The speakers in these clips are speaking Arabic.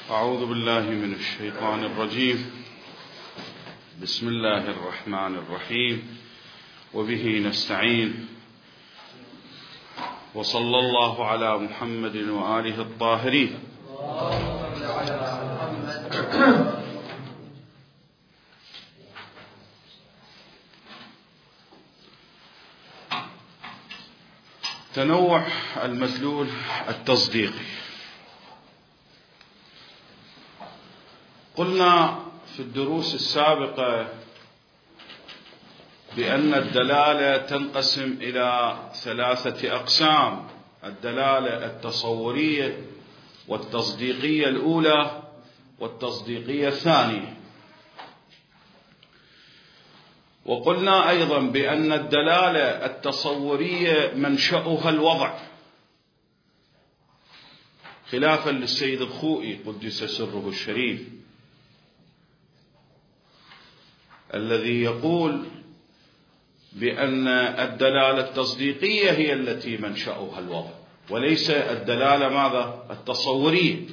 أعوذ بالله من الشيطان الرجيم. بسم الله الرحمن الرحيم، وبه نستعين، وصلى الله على محمد وآله الطاهرين. تنوع المدلول التصديقي. قلنا في الدروس السابقة بأن الدلالة تنقسم إلى 3 أقسام: الدلالة التصورية، والتصديقية الأولى، والتصديقية الثانية. وقلنا أيضا بأن الدلالة التصورية منشأها الوضع، خلافا للسيد الخوئي قدس سره الشريف الذي يقول بأن الدلالة التصديقية هي التي منشأها الوضع، وليس الدلالة ماذا؟ التصورية.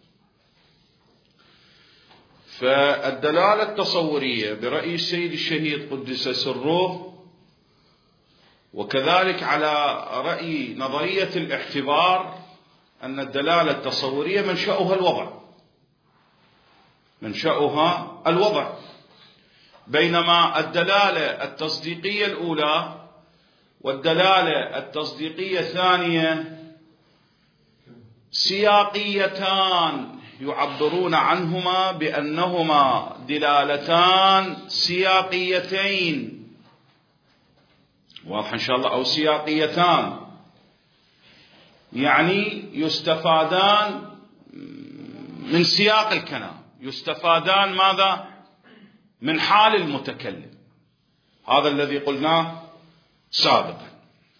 فالدلالة التصورية برأي السيد الشهيد قدس سره، وكذلك على رأي نظرية الاعتبار، أن الدلالة التصورية منشأها الوضع، بينما الدلالة التصديقية الأولى والدلالة التصديقية الثانية سياقيتان، يعبرون عنهما بأنهما دلالتان سياقيتين، واضح إن شاء الله، أو سياقيتان، يعني يستفادان من سياق الكلام، يستفادان ماذا؟ من حال المتكلم. هذا الذي قلناه سابقا.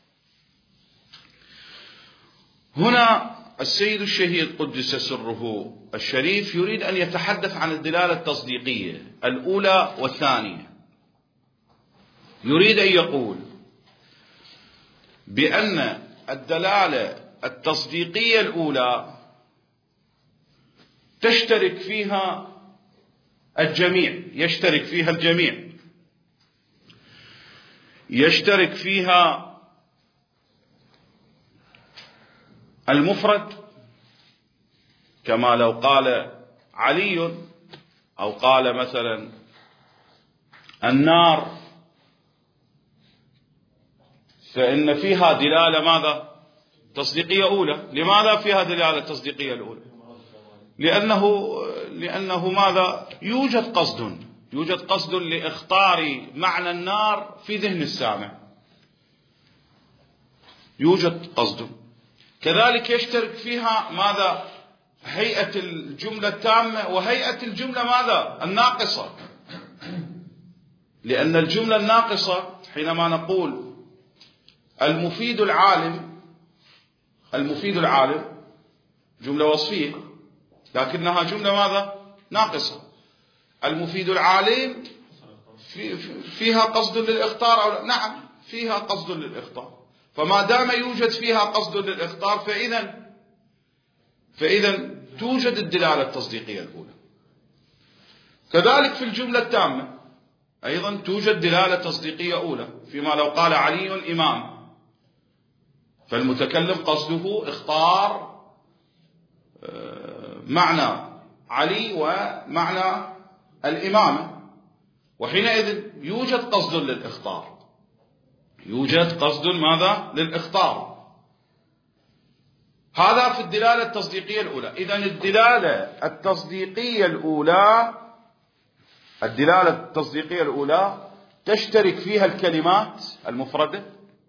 هنا السيد الشهيد قدس سره الشريف يريد أن يتحدث عن الدلالة التصديقية الأولى والثانية. يريد أن يقول بأن الدلالة التصديقية الأولى تشترك فيها الجميع، يشترك فيها المفرد، كما لو قال علي، أو قال مثلا النار، فإن فيها دلالة ماذا؟ تصديقية أولى. لماذا فيها دلالة تصديقية الأولى؟ لأنه ماذا؟ يوجد قصد لإخطار معنى النار في ذهن السامع، يوجد قصد. كذلك يشترك فيها ماذا؟ هيئة الجملة التامة وهيئة الجملة ماذا؟ الناقصة. لأن الجملة الناقصة حينما نقول المفيد العالم جملة وصفية، لكنها جملة ماذا؟ ناقصة. المفيد العالم فيها قصد للإخطار أو لا؟ نعم، فيها قصد للإخطار. فما دام يوجد فيها قصد للإخطار فإذا توجد الدلالة التصديقية الأولى. كذلك في الجملة التامة أيضا توجد دلالة تصديقية أولى، فيما لو قال علي إمام، فالمتكلم قصده إخطار معنى علي ومعنى الإمامة، وحينئذ يوجد قصد للإخطار، يوجد قصد ماذا؟ للإخطار. هذا في الدلالة التصديقية الأولى. إذن الدلالة التصديقية الأولى تشترك فيها الكلمات المفردة،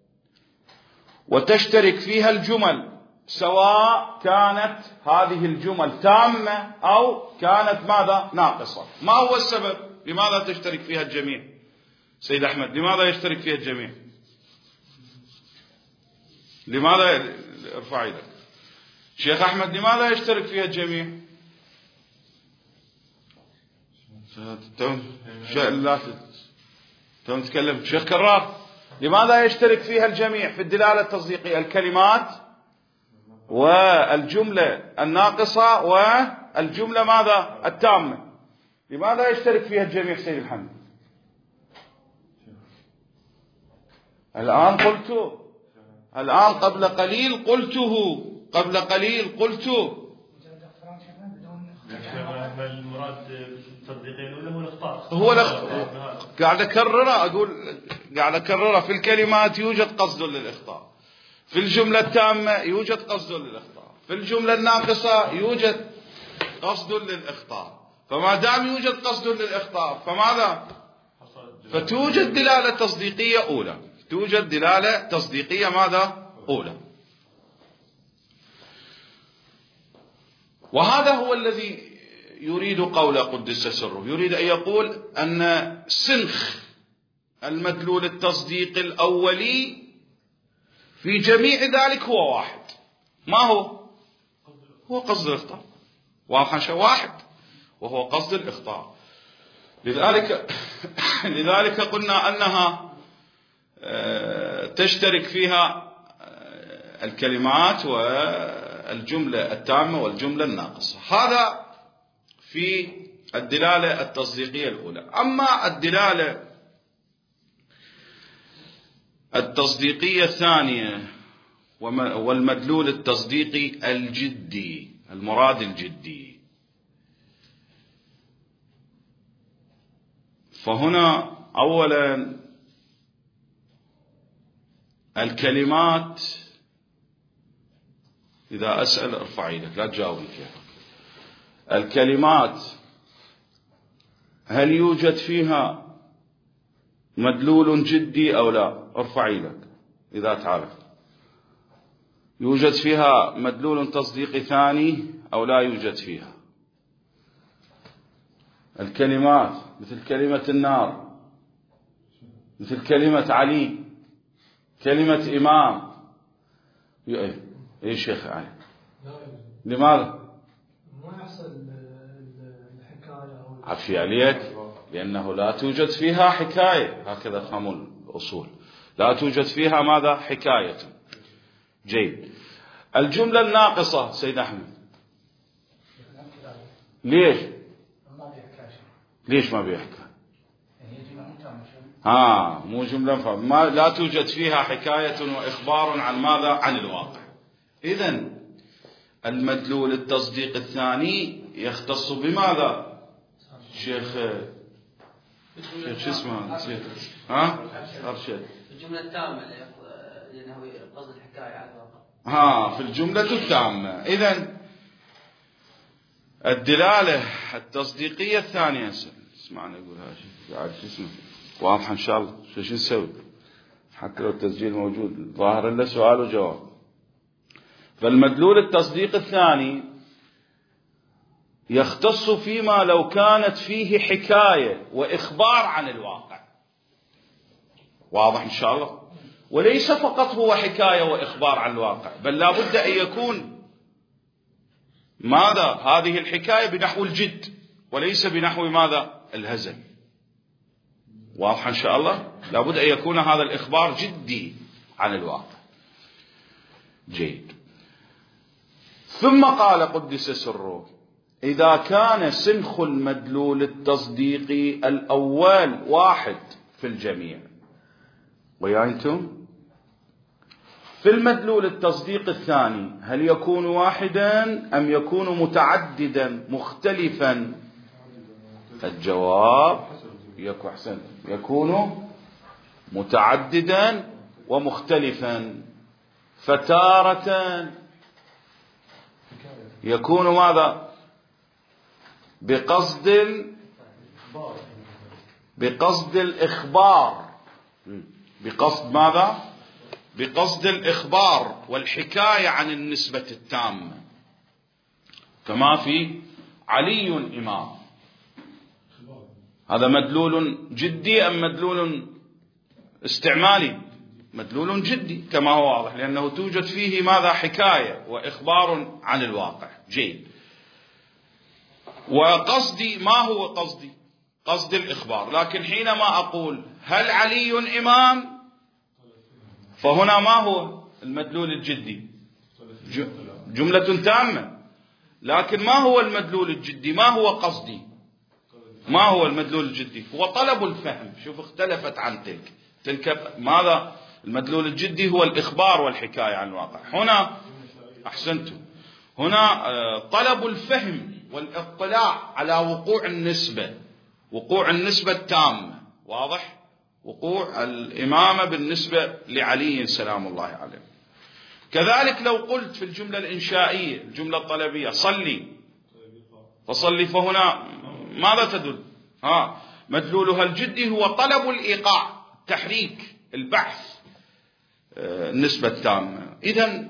وتشترك فيها الجمل، سواء كانت هذه الجمل تامة أو كانت ماذا؟ ناقصة. ما هو السبب؟ لماذا تشترك فيها الجميع؟ سيد أحمد، لماذا يشترك فيها الجميع؟ لماذا؟ ارفع يدك. شيخ أحمد، لماذا يشترك فيها الجميع؟ تتكلم شيخ كرار، لماذا يشترك فيها الجميع في الدلالة التصديقية؟ الكلمات والجملة الناقصة والجملة ماذا التامة، لماذا يشترك فيها الجميع سيد محمد؟ الآن قبل قليل قلت المراد بالتصديقية الأولى هو الإخطاء. قاعد أكرره في الكلمات يوجد قصد للإخطاء، في الجملة التامة يوجد قصد للإخطاء، في الجملة الناقصة يوجد قصد للإخطاء. فما دام يوجد قصد للإخطاء فماذا؟ فتوجد دلالة تصديقية أولى، توجد دلالة تصديقية ماذا؟ أولى. وهذا هو الذي يريد قول قدس سره، يريد أن يقول أن سنخ المدلول التصديق الأولي في جميع ذلك هو واحد. ما هو قصد الإخطاء، واحد، وهو قصد الإخطاء. لذلك قلنا أنها تشترك فيها الكلمات والجملة التامة والجملة الناقصة. هذا في الدلالة التصديقية الأولى. أما الدلالة التصديقية الثانية والمدلول التصديقي الجدي، المراد الجدي، فهنا أولا الكلمات، إذا أسأل ارفع يدك لا تجاوبني فيها. الكلمات هل يوجد فيها مدلول جدي أو لا؟ ارفع يدك إذا تعرف. يوجد فيها مدلول تصديقي ثاني أو لا يوجد فيها؟ الكلمات مثل كلمة النار، مثل كلمة علي، كلمة إمام. إيه شيخ علي؟ لماذا؟ ما يحصل الحكاية عفي عليك، لأنه لا توجد فيها حكاية، هكذا فهموا الأصول، لا توجد فيها ماذا؟ حكاية. جيد. الجملة الناقصة سيد أحمد، ليش ما بيحكى؟ مو جملة ما لا توجد فيها حكاية وإخبار عن ماذا؟ عن الواقع. إذن المدلول التصديق الثاني يختص بماذا؟ شيخ شو اسمه؟ نسيت. أرشد. الجملة التامة لأنه قصد الحكاية عن الواقع. في الجملة التامة. إذن الدلالة التصديقية الثانية، اسمعني أقول هاشي قاعد شو اسمه واضحة إن شاء الله. شو نسوي حتى لو التسجيل موجود ظاهر له سؤال وجواب. فالمدلول التصديق الثاني يختص فيما لو كانت فيه حكاية وإخبار عن الواقع. واضح إن شاء الله. وليس فقط هو حكاية وإخبار عن الواقع، بل لا بد أن يكون ماذا؟ هذه الحكاية بنحو الجد وليس بنحو ماذا؟ الهزل. واضح إن شاء الله. لا بد أن يكون هذا الإخبار جدي عن الواقع. جيد. ثم قال قدس سره: إذا كان سنخ المدلول التصديقي الأول واحد في الجميع. ويا أنتم في المدلول التصديق الثاني هل يكون واحدا أم يكون متعددا مختلفا؟ الجواب يكون متعددا ومختلفا. فتارة يكون ماذا؟ بقصد الإخبار. بقصد ماذا؟ بقصد الإخبار والحكاية عن النسبة التامة، كما في علي إمام. هذا مدلول جدي أم مدلول استعمالي؟ مدلول جدي كما هو واضح، لأنه توجد فيه ماذا؟ حكاية وإخبار عن الواقع. جيد. وقصدي ما هو قصدي؟ قصد الإخبار. لكن حينما أقول هل علي إمام، فهنا ما هو المدلول الجدي؟ جملة تامة. لكن ما هو المدلول الجدي؟ ما هو قصدي؟ ما هو المدلول الجدي؟ هو طلب الفهم. شوف اختلفت عن تلك ماذا؟ المدلول الجدي هو الإخبار والحكاية عن الواقع. هنا أحسنتم، هنا طلب الفهم والاطلاع على وقوع النسبة، وقوع النسبة التامة. واضح؟ وقوع الإمامة بالنسبة لعلي سلام الله عليه. كذلك لو قلت في الجملة الإنشائية، الجملة الطلبية، صلي، فصلي، فهنا ماذا تدل؟ مدلولها الجدي هو طلب الإيقاع، التحريك، البحث، النسبة التامة. إذن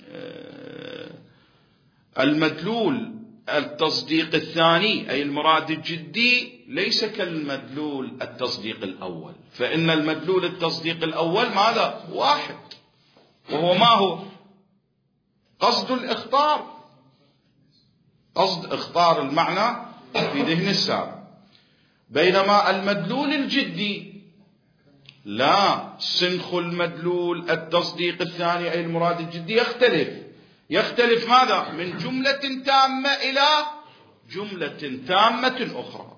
المدلول التصديق الثاني أي المراد الجدي ليس كالمدلول التصديق الأول، فإن المدلول التصديق الأول ماذا؟ واحد، وهو ما هو؟ قصد الإخطار، قصد إخطار المعنى في ذهن السامع. بينما المدلول الجدي لا، سنخ المدلول التصديق الثاني أي المراد الجدي يختلف ماذا؟ من جملة تامة إلى جملة تامة أخرى.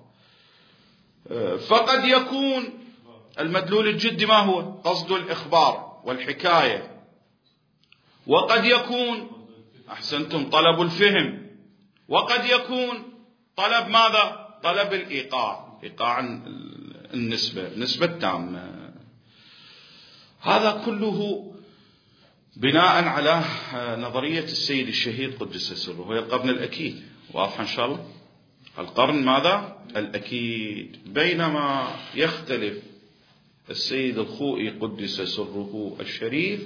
فقد يكون المدلول الجدي ما هو؟ قصد الإخبار والحكاية، وقد يكون أحسنتم طلب الفهم، وقد يكون طلب ماذا؟ طلب الإيقاع، إيقاع النسبة، نسبة تامة. هذا كله بناء على نظرية السيد الشهيد قدس سره، وهي القرن الأكيد. واضح إن شاء الله؟ القرن ماذا؟ الأكيد. بينما يختلف السيد الخوئي قدس سره الشريف،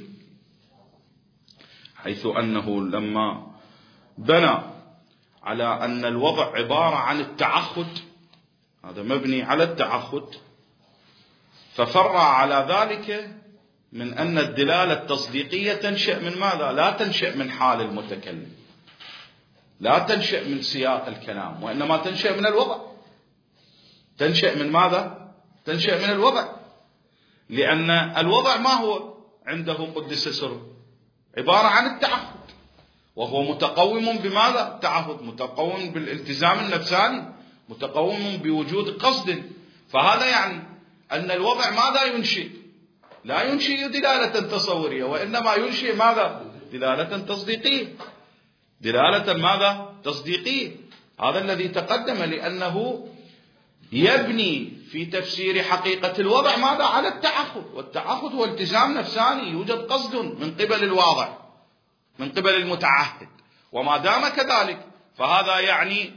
حيث أنه لما بنى على أن الوضع عبارة عن التعهد، هذا مبني على التعهد، ففرع على ذلك من أن الدلالة التصديقية تنشأ من ماذا؟ لا تنشأ من حال المتكلم، لا تنشأ من سياق الكلام، وإنما تنشأ من الوضع. تنشأ من ماذا؟ تنشأ من الوضع، لأن الوضع ما هو عنده قدس سره؟ عبارة عن التعهد، وهو متقوم بماذا؟ التعهد متقوم بالالتزام النفساني، متقوم بوجود قصد. فهذا يعني أن الوضع ماذا ينشئ؟ لا ينشئ دلالة تصورية، وإنما ينشئ ماذا؟ دلالة تصديقية. دلالة ماذا؟ تصديقية. هذا الذي تقدم، لأنه يبني في تفسير حقيقة الوضع ماذا؟ على التعهد، والتعهد هو التزام نفساني، يوجد قصد من قبل الواضع، من قبل المتعهد. وما دام كذلك فهذا يعني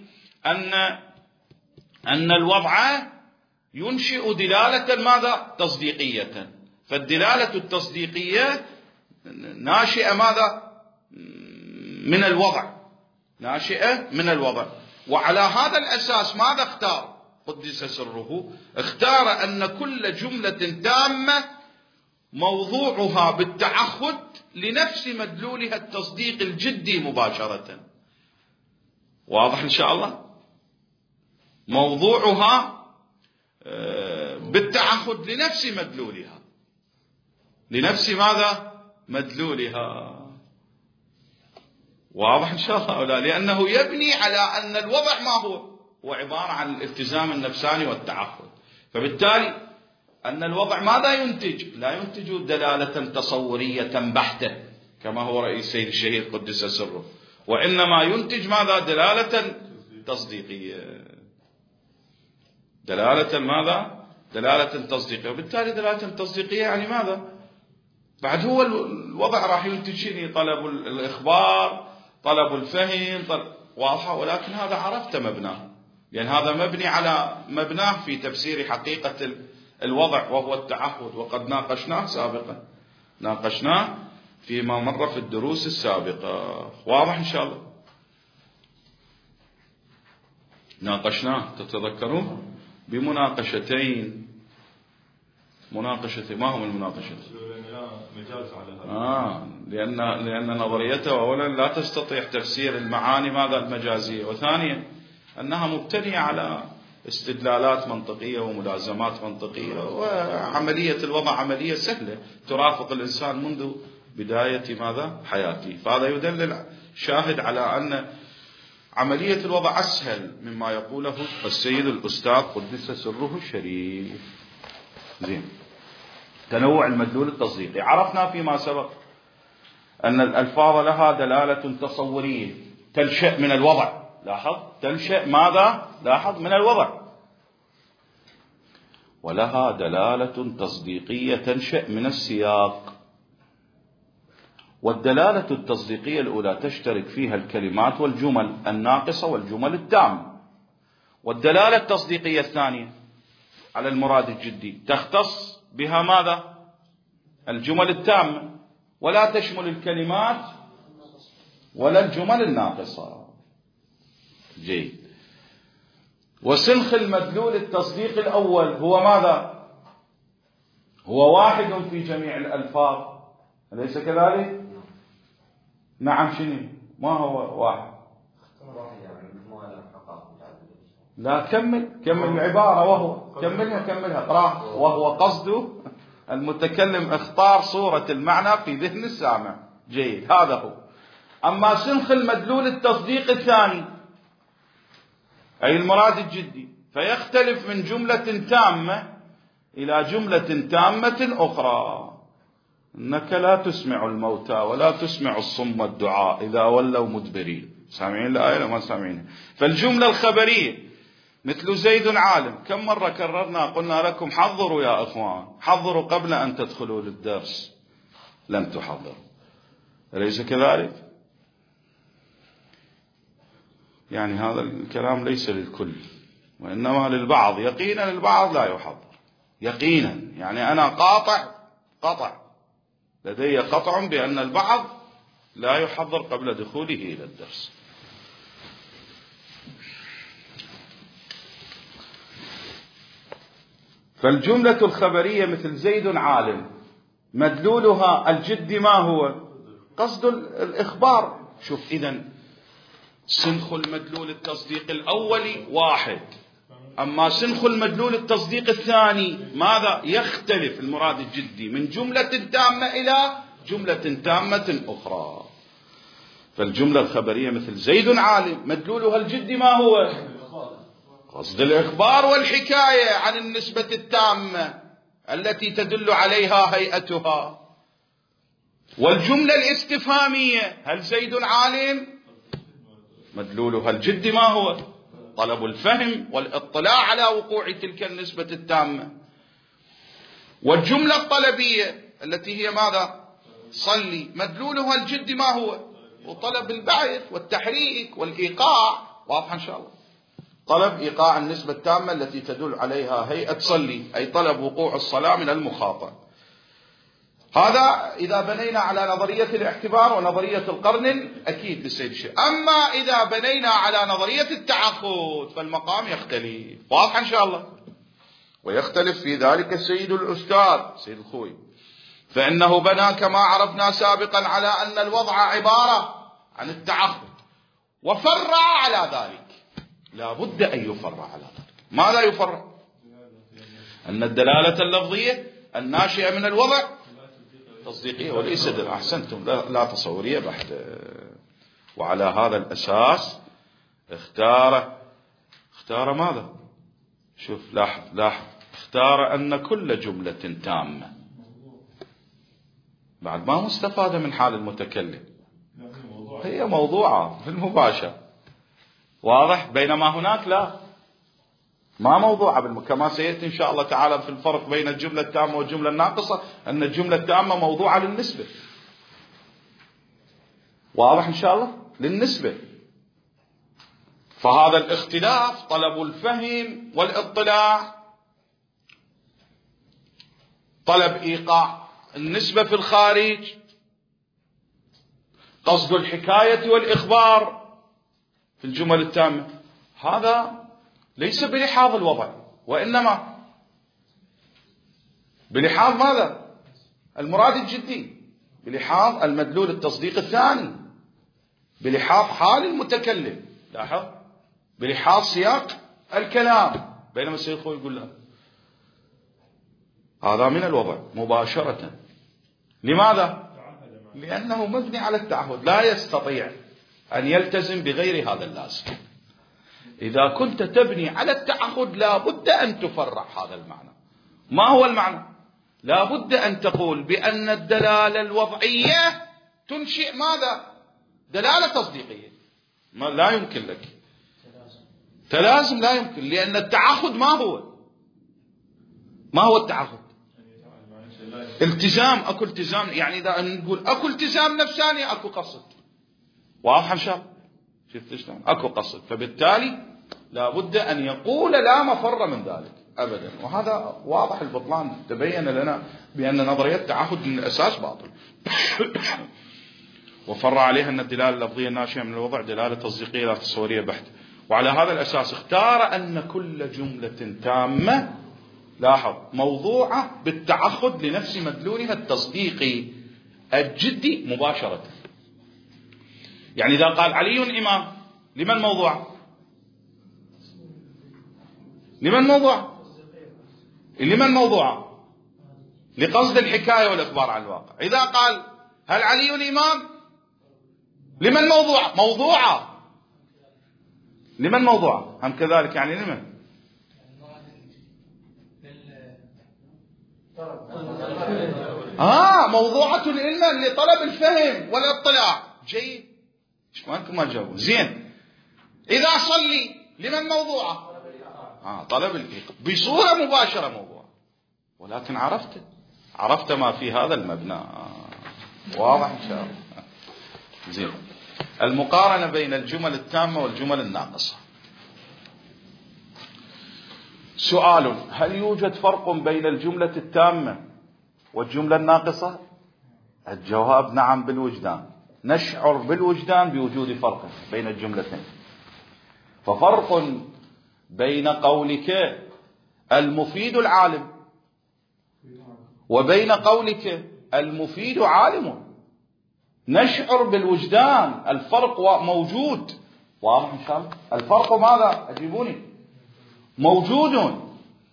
أن الوضع ينشئ دلالة ماذا؟ تصديقية. فالدلالة التصديقية ناشئة ماذا؟ من الوضع، ناشئة من الوضع. وعلى هذا الأساس ماذا اختار قدس سره؟ اختار أن كل جملة تامة موضوعها بالتعهد لنفس مدلولها التصديق الجدي مباشرة. واضح إن شاء الله؟ موضوعها بالتعهد لنفس مدلولها، لنفس ماذا؟ مدلولها. واضح إن شاء الله أو لا؟ لأنه يبني على أن الوضع ما هو؟ هو عبارة عن الالتزام النفساني والتعهد. فبالتالي أن الوضع ماذا ينتج؟ لا ينتج دلالة تصورية بحتة كما هو رئيس السيد الشهيد قدس سره، وإنما ينتج ماذا؟ دلالة تصديقية. دلالة ماذا؟ دلالة تصديقية. وبالتالي دلالة تصديقية يعني ماذا؟ بعد هو الوضع راح ينتج شيء، طلب الإخبار، طلب الفهم، واضحة. ولكن هذا عرفت مبناه، لأن هذا مبني على مبناه في تفسير حقيقة الوضع وهو التعهد، وقد ناقشناه سابقا، ناقشناه فيما مر في الدروس السابقة. واضح إن شاء الله؟ ناقشناه تتذكرون بمناقشتين. مناقشتين، ما هم المناقشتين؟ لأن نظريته أولا لا تستطيع تفسير المعاني ماذا؟ المجازية، وثانيا أنها مبتنية على استدلالات منطقية وملازمات منطقية، وعملية الوضع عملية سهلة ترافق الإنسان منذ بداية ماذا؟ حياته. فهذا شاهد على أن عملية الوضع أسهل مما يقوله السيد الأستاذ قدس سره الشريف. زين. تنوع المدلول التصديقي. عرفنا فيما سبق أن الألفاظ لها دلالة تصورية تنشأ من الوضع. لاحظ، تنشأ ماذا؟ لاحظ، من الوضع. ولها دلالة تصديقية تنشأ من السياق. والدلالة التصديقية الأولى تشترك فيها الكلمات والجمل الناقصة والجمل التامة. والدلالة التصديقية الثانية على المراد الجدي تختص بها ماذا؟ الجمل التامة، ولا تشمل الكلمات ولا الجمل الناقصة. جيد. وسنخ المدلول التصديق الأول هو ماذا؟ هو واحد في جميع الألفاظ، أليس كذلك؟ نعم. شنو؟ ما هو واحد؟ لا، كمل العبارة. وهو كملها اقراها. وهو قصد المتكلم اختار صورة المعنى في ذهن السامع. جيد، هذا هو. أما سنخ المدلول التصديق الثاني أي المراد الجدي فيختلف من جملة تامة إلى جملة تامة أخرى. إنك لا تسمع الموتى ولا تسمع الصم الدعاء إذا ولوا مدبرين. سامعين الآية ولا ما سامعين؟ فالجملة الخبرية مثل زيد عالم، كم مرة كررنا قلنا لكم حضروا يا أخوان، حضروا قبل أن تدخلوا للدرس. لم تحضروا، أليس كذلك؟ يعني هذا الكلام ليس للكل، وإنما للبعض يقينا، للبعض لا يحضر يقينا. يعني أنا قطع لدي قطع بأن البعض لا يحضر قبل دخوله إلى الدرس. فالجملة الخبرية مثل زيد عالم مدلولها الجد ما هو؟ قصد الإخبار. شوف، إذن سنخ المدلول التصديق الأولي واحد، أما سنخ المدلول التصديق الثاني ماذا؟ يختلف المراد الجدي من جملة تامة إلى جملة تامة أخرى. فالجملة الخبرية مثل زيد عالم مدلولها الجدي ما هو؟ قصد الإخبار والحكاية عن النسبة التامة التي تدل عليها هيئتها. والجملة الاستفهامية هل زيد عالم مدلولها الجدي ما هو؟ طلب الفهم والاطلاع على وقوع تلك النسبة التامة. والجملة الطلبية التي هي ماذا؟ صلي مدلولها الجدي ما هو؟ وطلب البعث والتحريك والإيقاع. واضح إن شاء الله؟ طلب إيقاع النسبة التامة التي تدل عليها هيئة صلي، أي طلب وقوع الصلاة من المخاطب. هذا إذا بنينا على نظرية الاعتبار ونظرية القرن الأكيد للسيد الشيخ. أما إذا بنينا على نظرية التعقد فالمقام يختلف. واضح إن شاء الله؟ ويختلف في ذلك السيد الأستاذ سيد الخوي، فإنه بنى كما عرفنا سابقا على أن الوضع عبارة عن التعقد، وفرع على ذلك. لا بد أن يفرع على ذلك. ماذا يفرع؟ أن الدلالة اللفظية الناشئة من الوضع تصديقية وليس أحسنتم لا تصورية بحت. وعلى هذا الأساس اختار ماذا؟ شوف، لاحظ اختار أن كل جملة تامة بعد ما مستفادة من حال المتكلم هي موضوعة في المباشر. واضح؟ بينما هناك لا، ما موضوعة كما سيأتي إن شاء الله تعالى في الفرق بين الجملة التامة والجملة الناقصة، أن الجملة التامة موضوعة للنسبة. واضح إن شاء الله؟ للنسبة. فهذا الاختلاف طلب الفهم والاطلاع، طلب إيقاع النسبة في الخارج، قصد الحكاية والإخبار في الجمل التامة، هذا ليس بلحاظ الوضع، وإنما بلحاظ ماذا؟ المراد الجدي، بلحاظ المدلول التصديق الثاني، بلحاظ حال المتكلم. لاحظ، بلحاظ سياق الكلام. بينما السيد خوي يقول لا، هذا من الوضع مباشرة. لماذا؟ لأنه مبني على التعهد، لا يستطيع أن يلتزم بغير هذا اللازم. إذا كنت تبني على التعهد لا بد أن تفرع هذا المعنى. ما هو المعنى؟ لا بد أن تقول بأن الدلالة الوضعية تنشئ ماذا؟ دلالة تصديقية. لا يمكن لك تلازم، لا يمكن، لأن التعهد ما هو التعهد؟ التزام. أكو التزام، يعني إذا نقول أكو التزام نفساني أكو قصد. واضح إن شاء الله؟ شفت شلون؟ أكو قصد، فبالتالي لا بد أن يقول لا مفر من ذلك أبدا. وهذا واضح البطلان، تبين لنا بأن نظرية التعهد من الأساس باطل. وفرع عليها أن الدلالة اللفظية الناشئة من الوضع دلالة تصديقية لا تصورية بحت. وعلى هذا الأساس اختار أن كل جملة تامة، لاحظ، موضوعة بالتعهد لنفس مدلولها التصديقي الجدي مباشرة. يعني إذا قال علي إمام، لمن موضوع؟ لمن موضوع؟ لقصد الحكاية والإخبار عن الواقع. إذا قال هل علي إمام، لمن موضوعة؟ لمن موضوعة؟ هم كذلك، يعني لمن؟ موضوعة علما لطلب الفهم والاطلاع. جيد، ايش مالكم ما جاوبوا؟ زين. إذا صلي، لمن موضوعة؟ طلب الإيقاع بصورة مباشرة موضوع. ولكن عرفت ما في هذا المبنى. واضح إن شاء الله؟ زين. المقارنة بين الجمل التامة والجمل الناقصة. سؤال: هل يوجد فرق بين الجملة التامة والجملة الناقصة؟ الجواب نعم بالوجدان. نشعر بالوجدان بوجود فرق بين الجملتين. ففرق بين قولك المفيد العالم وبين قولك المفيد عالم. نشعر بالوجدان، الفرق موجود. واضح إن شاء الله؟ الفرق ماذا؟ أجيبوني. موجود،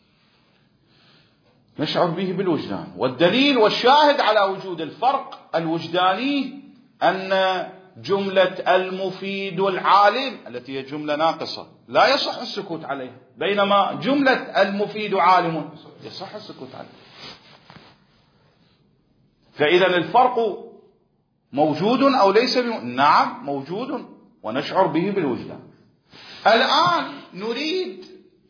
نشعر به بالوجدان. والدليل والشاهد على وجود الفرق الوجداني أن جملة المفيد العالم التي هي جملة ناقصة لا يصح السكوت عليها، بينما جملة المفيد عالم يصح السكوت عليها. فإذا الفرق موجود أو ليس نعم موجود، ونشعر به بالوجدان. الآن نريد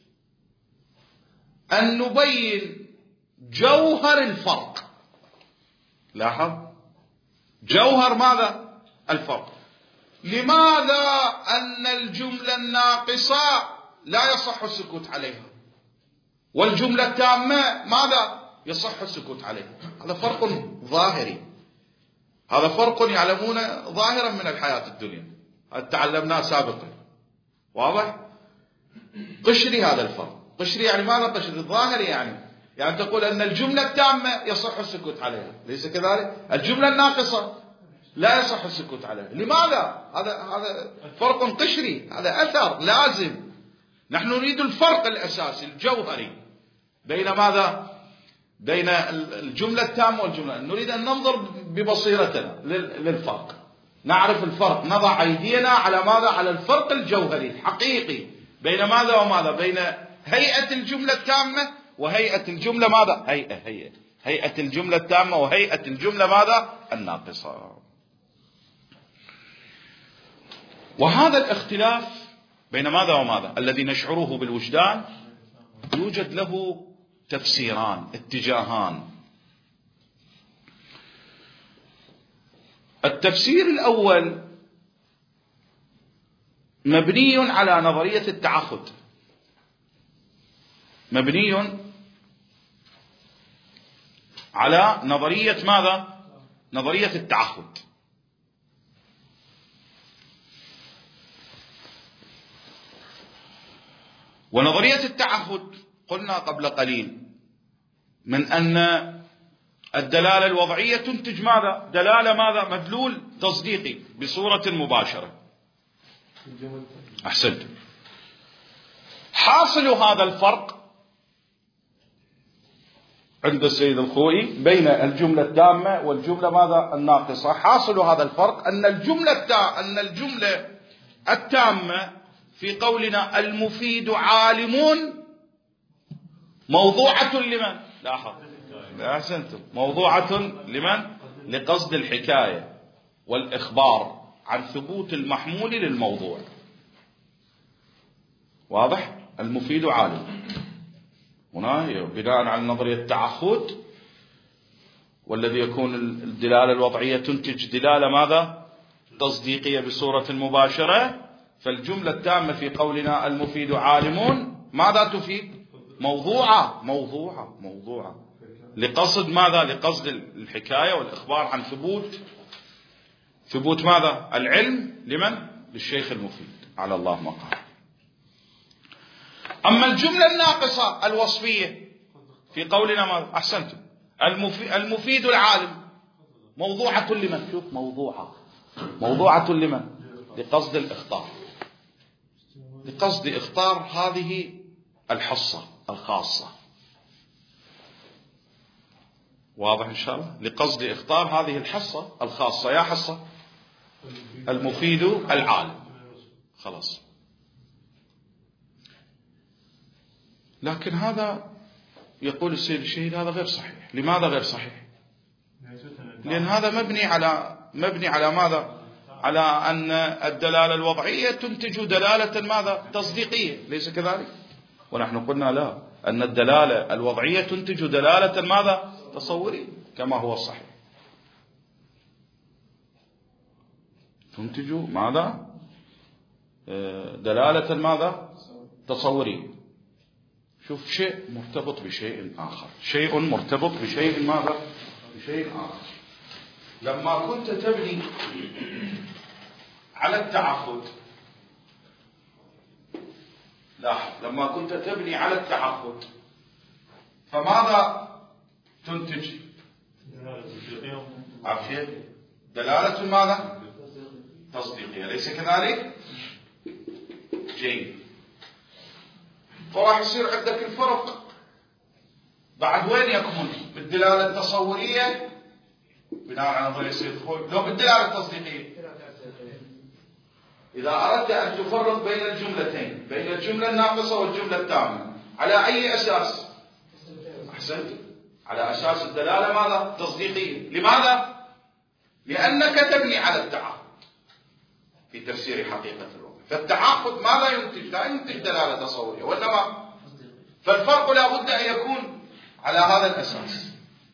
أن نبين جوهر الفرق. لاحظ، جوهر ماذا؟ الفرق. لماذا أن الجملة الناقصة لا يصح السكوت عليها، والجملة التامة ماذا؟ يصح السكوت عليها؟ هذا فرق ظاهري، هذا فرق يعلمون ظاهرا من الحياة الدنيا، هذا تعلمناه سابقا. واضح؟ قشري هذا الفرق. قشري يعني ماذا قشري؟ ظاهري، يعني تقول أن الجملة التامة يصح السكوت عليها، ليس كذلك؟ الجملة الناقصة لا يصح السكوت عليها. لماذا؟ هذا فرق قشري، هذا أثر لازم. نحن نريد الفرق الأساسي الجوهري بين ماذا؟ بين الجملة التامة والجملة. نريد أن ننظر ببصيرتنا للفرق، نعرف الفرق، نضع أيدينا على ماذا؟ على الفرق الجوهري الحقيقي بين ماذا وماذا؟ بين هيئة الجملة التامة وهيئة الجملة ماذا؟ هيئة الجملة التامة وهيئة الجملة ماذا؟ الناقصة. وهذا الاختلاف بين ماذا وماذا الذي نشعره بالوجدان يوجد له تفسيران، اتجاهان. التفسير الأول مبني على نظرية التعهد، مبني على نظرية ماذا؟ نظرية التعهد. ونظرية التعهد قلنا قبل قليل من أن الدلالة الوضعية تنتج ماذا؟ دلالة ماذا؟ مدلول تصديقي بصورة مباشرة. أحسنت. حاصل هذا الفرق عند السيد الخوئي بين الجملة التامة والجملة ماذا الناقصة. حاصل هذا الفرق أن الجملة التامة في قولنا المفيد عالم موضوعة لمن؟ لاحظ، أحسنتم، موضوعة لمن؟ لقصد الحكاية والإخبار عن ثبوت المحمول للموضوع. واضح؟ المفيد عالم هنا بناء على نظرية التعهد، والذي يكون الدلالة الوضعية تنتج دلالة ماذا؟ تصديقية بصورة مباشرة. فالجملة التامة في قولنا المفيد عالم ماذا تفيد؟ موضوعة لقصد ماذا؟ لقصد الحكاية والإخبار عن ثبوت ماذا؟ العلم لمن؟ للشيخ المفيد على الله مقام. أما الجملة الناقصة الوصفية في قولنا ماذا؟ أحسنتم، المفيد العالم موضوعة لمن؟ شوف، موضوعة لمن؟ لقصد الإخطار، لقصد إخطار هذه الحصة الخاصة. واضح إن شاء الله؟ لقصد إخطار هذه الحصة الخاصة. يا حصة المفيد العالم، خلاص. لكن هذا يقول السيد الشهيد هذا غير صحيح. لماذا غير صحيح؟ لأن هذا مبني على ماذا؟ على أن الدلالة الوضعية تنتج دلالة ماذا؟ تصديقية، ليس كذلك؟ ونحن قلنا لا، أن الدلالة الوضعية تنتج دلالة ماذا؟ تصورية، كما هو الصحيح. تنتج ماذا؟ دلالة ماذا؟ تصورية. شوف، شيء مرتبط بشيء آخر، شيء مرتبط بشيء ماذا؟ بشيء آخر. لما كنت تبني على التعهد، لاحظ، لما كنت تبني على التعهد فماذا تنتج؟ عافية، دلالة ماذا؟ تصديقية، ليس كذلك؟ جيد. فراح يصير عندك الفرق بعد وين يكمن؟ بالدلالة التصورية بناء على نظرية السيد الخوئي، لو بالدلالة التصديقية. إذا أردت أن تفرق بين الجملتين، بين الجملة الناقصة والجملة التامة، على أي أساس؟ أحسنت، على أساس الدلالة ماذا؟ تصديقية. لماذا؟ لأنك تبني على التعهد في تفسير حقيقة الوضع. فالتعهد ماذا ينتج؟ لا ينتج دلالة تصورية، وإنما فالفرق لا بد أن يكون على هذا الأساس.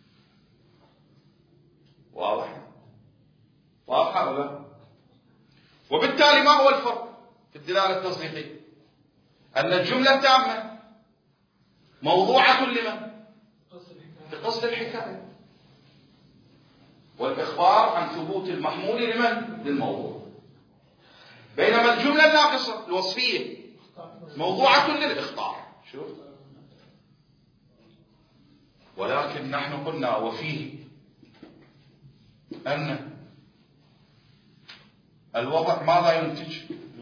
واضح؟ واضح ولا لا؟ وبالتالي ما هو الفرق في الدلالة التصديقية؟ أن الجملة التامة موضوعة لمن؟ لقصد الحكاية والإخبار عن ثبوت المحمول لمن؟ للموضوع. بينما الجملة الناقصة الوصفية موضوعة للإخطار. شوف، ولكن نحن قلنا وفيه أن الوضع ماذا ينتج؟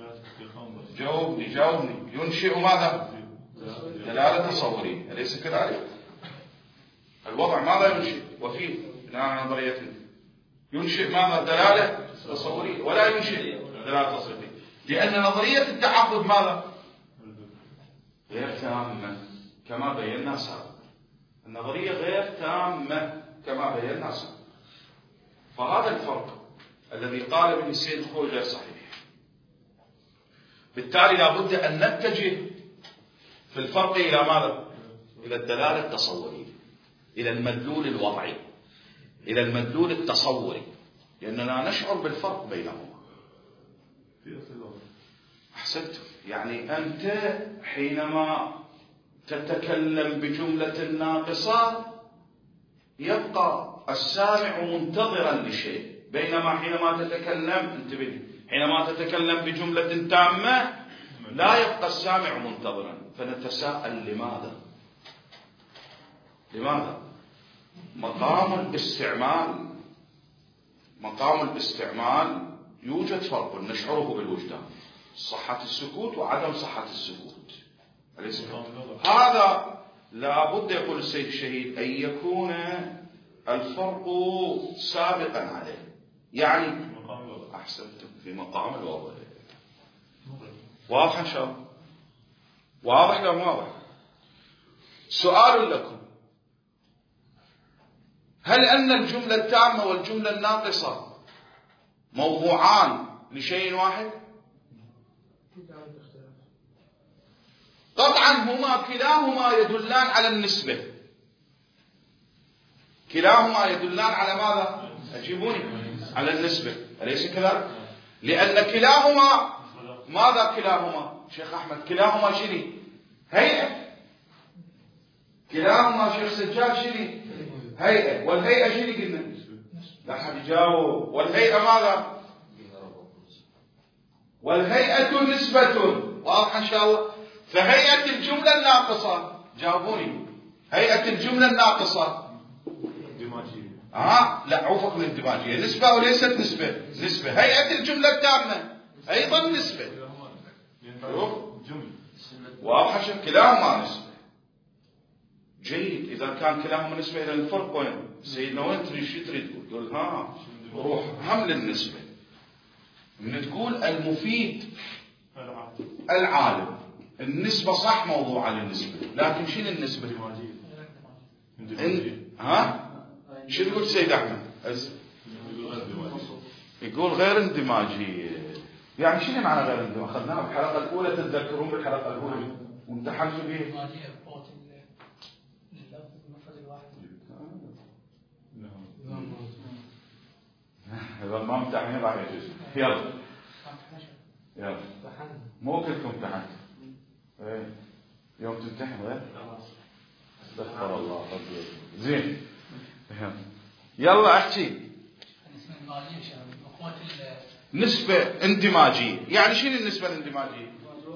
جاوبني. ينشئ ماذا؟ دلالة تصورية، أليس كذلك؟ الوضع ماذا ينشئ؟ وفيه بناء على نظرية ينشئ ماذا؟ دلالة تصورية، ولا ينشئ دلالة تصورية، لأن نظرية التعهد ماذا؟ غير تامة كما بينا سابقا. النظرية غير تامة كما بينا سابقا. فهذا الفرق الذي قال به السيد الخوئي غير صحيح. بالتالي لابد أن نتجه في الفرق إلى ماذا؟ إلى الدلالة التصورية، إلى المدلول الوضعي، إلى المدلول التصوري، لأننا نشعر بالفرق بينهما. أحسنت. يعني أنت حينما تتكلم بجملة ناقصة يبقى السامع منتظرا لشيء، بينما حينما تتكلم بجملة تامة لا يبقى السامع منتظرا. فنتساءل لماذا؟ مقام الاستعمال يوجد فرق نشعره بالوجدان، صحة السكوت وعدم صحة السكوت. هذا لا بد يقول السيد الشهيد أن يكون الفرق سابقا عليه، يعني أحسنتم في مقام الوضع. واضح إن شاء الله؟ واضح لو واضح؟ سؤال لكم: هل أن الجملة التامة والجملة الناقصة موضوعان لشيء واحد؟ قطعا هما كلاهما يدلان على النسبة. كلاهما يدلان على ماذا؟ أجيبوني. على النسبة، أليس كذلك؟ لأن كلاهما ماذا؟ كلاهما شيخ أحمد كلاهما شنو؟ هيئة. كلاهما شيخ سجاد شنو؟ هيئة. والهيئة شنو قلنا؟ لا أحد يجاوب. والهيئة ماذا؟ والهيئة نسبة. واضح إن شاء الله؟ فهيئة الجملة الناقصة، جاوبوني، هيئة الجملة الناقصة لا عوفق من الاندماجية، نسبة وليست نسبة. نسبة. هيئة الجملة التامة أيضا نسبة. واضح؟ كلاهما نسبة. جيد. إذا كان كلاهما نسبة، إلى الفرق وين؟ سيدنا وين تريد؟ شو تريد تقول؟ روح هم للنسبة. من تقول المفيد العالم، النسبة صح موضوع على النسبة، لكن شنو النسبة؟ شو تقول سيد أحمد؟ يقول غير اندماجية. يعني شنو معنى غير اندماجية؟ أخذناها بالحلقة الأولى، تتذكرون بالحلقة الأولى وامتحنتوا به. إذا ما امتحنين راح يجوز. يلا مو كلكم امتحنتوا. يوم تمتحن غير؟ استغفر الله. زين. يلا احكي. نسبة اندماجية. يعني شنو النسبة الاندماجية؟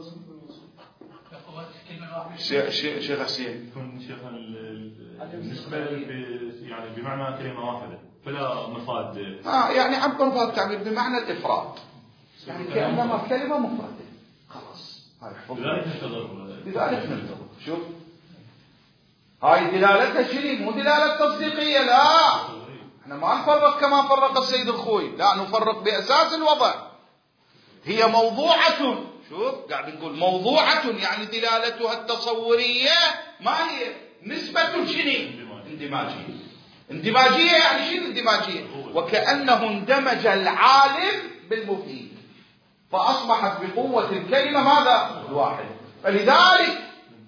شيخ حسين. شيخ النسبة يعني بمعنى كلمة واحدة فلا مفاد. يعني عبر بهذا التعبير بمعنى الإفراد، يعني كأنما كلمة مفردة. خلاص لذلك ننتظر. شوف هاي دلالتها شنو؟ مو دلالة تصديقية، لا. احنا ما نفرق كما فرق السيد الخوي، لا نفرق بأساس الوضع. هي موضوعة. شوف قاعد نقول موضوعة، يعني دلالتها التصورية ما هي نسبة شنو؟ اندماجية. اندماجية يعني شنو اندماجية؟ وكأنه اندمج العالم بالمفيد، فأصبحت بقوة الكلمة ماذا؟ الواحد. فلذلك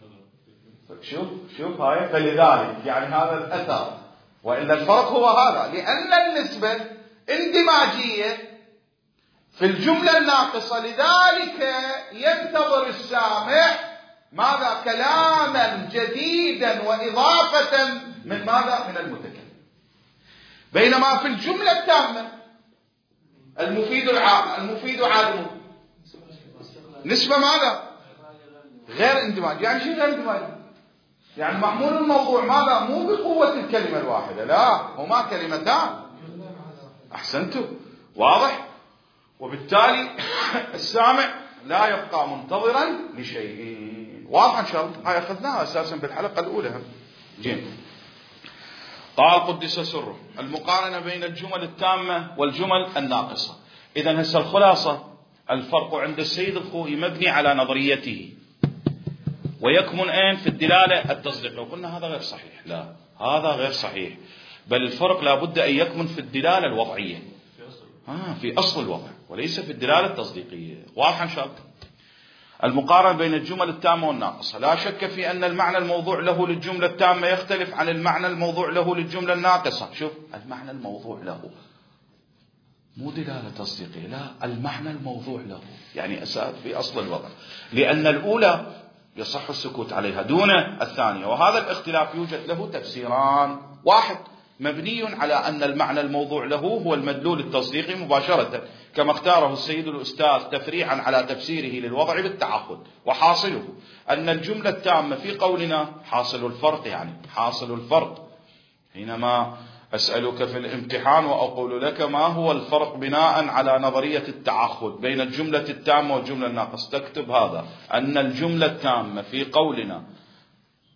شوف هاي، فلذلك يعني هذا الأثر. وإلا الفرق هو هذا، لأن النسبة اندماجية في الجملة الناقصة، لذلك ينتظر السامع ماذا؟ كلاما جديدا وإضافة من ماذا؟ من المتكلم. بينما في الجملة التامة المفيد عالم، نسبة ماذا؟ غير اندماج. يعني شيء غير اندماج، يعني محمول الموضوع ماذا؟ مو بقوة الكلمة الواحدة، لا، هما كلمتان. أحسنتم. واضح؟ وبالتالي السامع لا يبقى منتظرا لشيء. واضح إن شاء الله؟ هاي أخذناها أساسا بالحلقة الأولى. جيم. قال قدس سره المقارنة بين الجمل التامة والجمل الناقصة. إذن هسه الخلاصة، الفرق عند السيد الخوئي مبني على نظريته، ويكمن أين؟ في الدلالة التصديق. لو قلنا هذا غير صحيح، لا، هذا غير صحيح، بل الفرق لابد أن يكمن في الدلالة الوضعية، في أصل الوضع، وليس في الدلالة التصديقية. واضح إن شاء الله؟ المقارنة بين الجمل التامة والناقصة. لا شك في أن المعنى الموضوع له للجملة التامة يختلف عن المعنى الموضوع له للجملة الناقصة. شوف، المعنى الموضوع له مو دلالة تصديقية، لا، المعنى الموضوع له يعني أساس في أصل الوضع، لأن الأولى يصح السكوت عليها دون الثانية. وهذا الاختلاف يوجد له تفسيران: واحد مبني على أن المعنى الموضوع له هو المدلول التصديقي مباشرة، كما اختاره السيد الأستاذ تفريعا على تفسيره للوضع بالتعهد، وحاصله أن الجملة التامة في قولنا حاصل الفرق، يعني حاصل الفرق. حينما أسألك في الامتحان وأقول لك ما هو الفرق بناء على نظرية التعهد بين الجملة التامة والجملة الناقصة، تكتب هذا: أن الجملة التامة في قولنا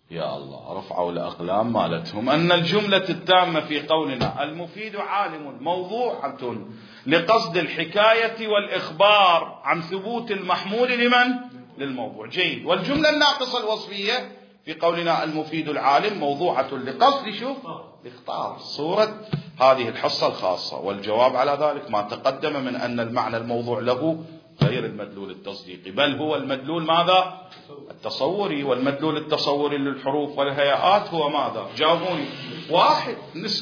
يا الله رفعوا الأقلام مالتهم. أن الجملة التامة في قولنا المفيد عالم موضوعة لقصد الحكاية والإخبار عن ثبوت المحمول لمن؟ للموضوع. جيد. والجملة الناقصة الوصفية في قولنا المفيد العالم موضوعة لقصد شو؟ اختار صورة هذه الحصة الخاصة. والجواب على ذلك ما تقدم من أن المعنى الموضوع له غير المدلول التصديقي، بل هو المدلول ماذا؟ التصوري. والمدلول التصوري للحروف والهيئات هو ماذا؟ جاوبوني. واحد،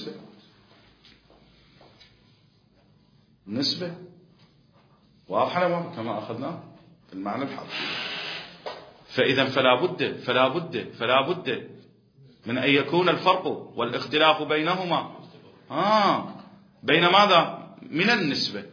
نسبة واضحة كما أخذنا في المعنى الحرفي. فإذا فلا بد من أن يكون الفرق والاختلاف بينهما بين ماذا؟ من النسبة.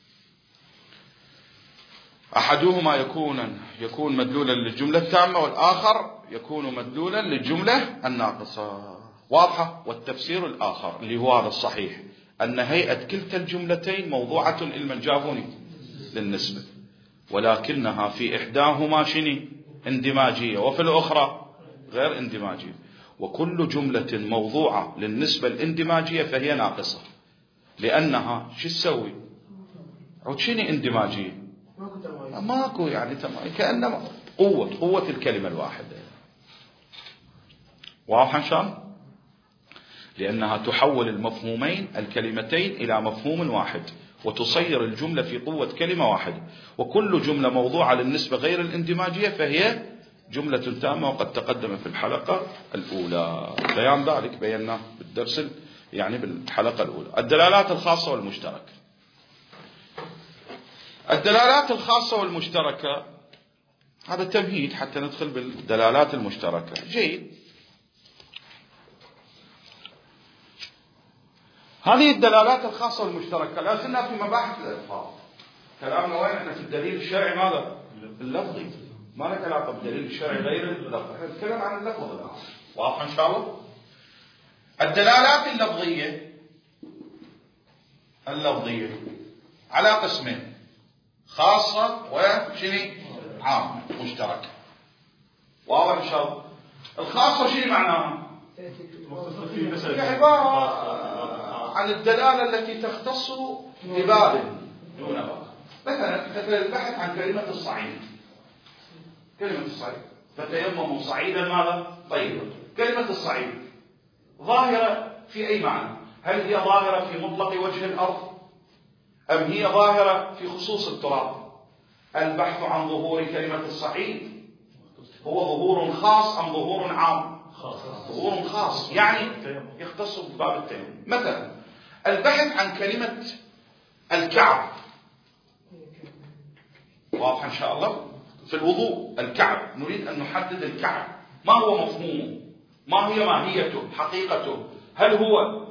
أحدهما يكون مدلولا للجملة التامة، والآخر يكون مدلولا للجملة الناقصة. واضحة. والتفسير الآخر اللي هو هذا الصحيح أن هيئة كلتا الجملتين موضوعة علما جابوني للنسبة، ولكنها في إحداهما اندماجية وفي الأخرى غير اندماجية. وكل جملة موضوعة للنسبة الاندماجية فهي ناقصة، لأنها شو تسوي؟ اندماجية ماكو يعني كأنما قوة الكلمة الواحدة. واضح إن شاء الله؟ لأنها تحول المفهومين الكلمتين إلى مفهوم واحد وتصير الجملة في قوة كلمة واحدة. وكل جملة موضوعة للنسبة غير الاندماجية فهي جملة تامة، وقد تقدم في الحلقة الأولى بيان ذلك، بينا بالدرس بالحلقة الأولى. الدلالات الخاصة والمشتركة. الدلالات الخاصة والمشتركة هذا تمهيد حتى ندخل بالدلالات المشتركة. جيد. هذه الدلالات الخاصة والمشتركة لا زلنا في مباحث الألفاظ. كلامنا وين؟ احنا في الدليل الشرعي ماذا؟ اللفظي. ما لك علاقة بالدليل الشرعي غير اللفظي، احنا نتكلم عن اللفظ الآن. واضح إن شاء الله؟ الدلالات اللفظية على قسمين: خاصة عامة مشتركة. واضح إن شاء الله؟ الخاصة شنو معناها؟ هي عبارة عن الدلالة التي تختص بباب دون باب. مثلا البحث عن كلمة الصعيد. كلمة الصعيد فتيمموا صعيدا ماذا؟ طيبا. كلمة الصعيد ظاهرة في أي معنى؟ هل هي ظاهرة في مطلق وجه الأرض أم هي ظاهرة في خصوص التراب؟ البحث عن ظهور كلمة الصعيد هو ظهور خاص أم ظهور عام؟ ظهور خاص، يعني يختص بباب التيمم. مثلا البحث عن كلمة الكعب. واضح إن شاء الله؟ في الوضوء الكعب، نريد أن نحدد الكعب، ما هو مفهومه؟ ما هي ماهيته؟ حقيقته؟ هل هو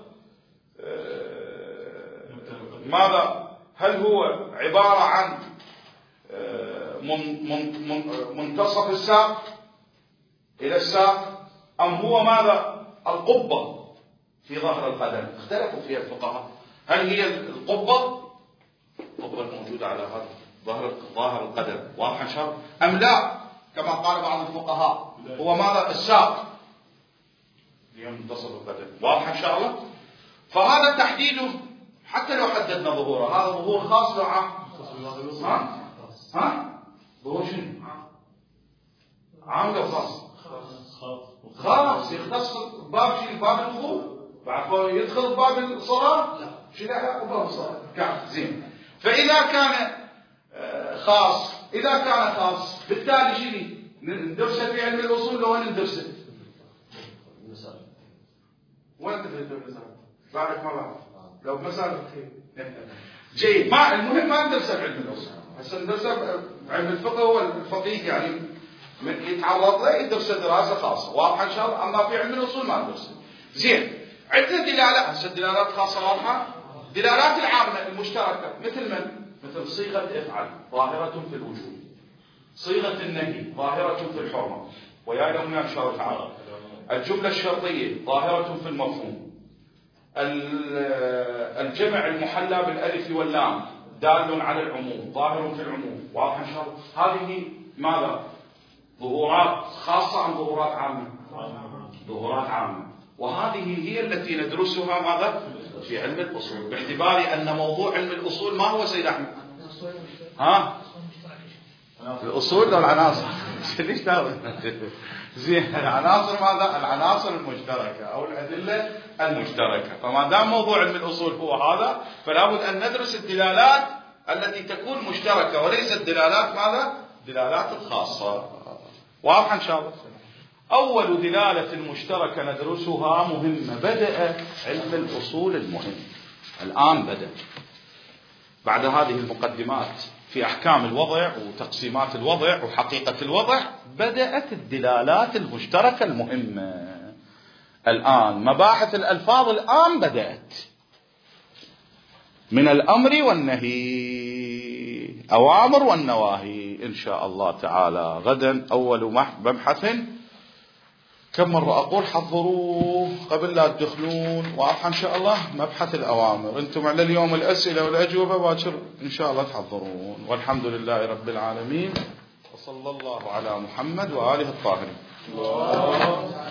ماذا؟ هل هو عبارة عن منتصف الساق إلى الساق، أم هو ماذا؟ القبة في ظهر القدم؟ اختلفوا فيها الفقهاء. هل هي القبة الموجودة على هذا ظاهر القدم، واضح إن شاء الله، أم لا كما قال بعض الفقهاء هو ماذا؟ الساق هي منتصف القدم، واضح إن شاء الله. فهذا تحديده حتى لو حددنا ظهوره، هذا ظهور خاص لو عام. ظهور شنو؟ عام لو خاص؟ خاص يختص باب باب الوضوء، بعد يدخل باب الصلاة؟ لا. شنو علاقة باب الصلاة؟ كعب. زين. فإذا كان خاص، بالتالي شنو ندرسه في علم الأصول؟ لو وين ندرسه؟ وين تدرسه المثال؟ بعرف ما بعرف. لو مثال جيد. المهم ما ندرسه في علم الأصول، هسه ندرسه علم الفقه. هو الفقيه يعني يتعرض له يدرس دراسة خاصة، واضحة إن شاء الله. أما في علم الأصول ما ندرسه. زين. عندنا دلالات، هسه الدلالات خاصة واضحة. دلالات العامة المشتركة مثل صيغة افعل ظاهرة في الوجوب، صيغة النهي ظاهرة في الحرمة، ويا لهم إن شاء الله تعالى. الجملة الشرطية ظاهرة في المفهوم. الجمع المحلى بالألف واللام دال على العموم، ظاهر في العموم، واضح إن شاء الله. هذه ماذا؟ ظهورات خاصة عن ظهورات عامة؟ ظهورات عامة، وهذه هي التي ندرسها ماذا؟ في علم الأصول، باعتبار أن موضوع علم الأصول ما هو سيد أحمد؟ الأصول والعناصر. ليش زين العناصر ماذا؟ العناصر المشتركة أو الأدلة المشتركة. فما دام موضوع علم الأصول هو هذا، فلا بد أن ندرس الدلالات التي تكون مشتركة وليست دلالات ماذا؟ دلالات الخاصة. واضح إن شاء الله. أول دلالة مشتركة ندرسها مهمة. بدأ علم الأصول المهم الآن، بدأ بعد هذه المقدمات في أحكام الوضع وتقسيمات الوضع وحقيقة الوضع، بدأت الدلالات المشتركة المهمة. الآن مباحث الألفاظ الآن بدأت من الأمر والنهي، أوامر والنواهي إن شاء الله تعالى. غدا أول مبحث، كم مرة أقول حضروه قبل لا تدخلون، واضح إن شاء الله. مبحث الأوامر أنتم على اليوم الأسئلة والأجوبة باكر إن شاء الله تحضرون. والحمد لله رب العالمين، وصلى الله على محمد وآله الطاهرين.